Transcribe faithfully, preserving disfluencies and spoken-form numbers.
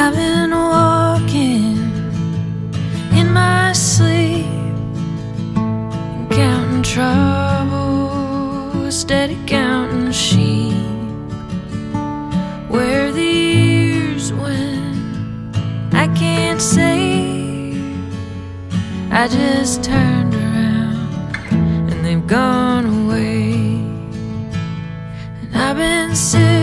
I've been walking in my sleep and counting trouble, steady counting sheep. Where the years went, I can't say. I just turned around and they've gone away. And I've been sick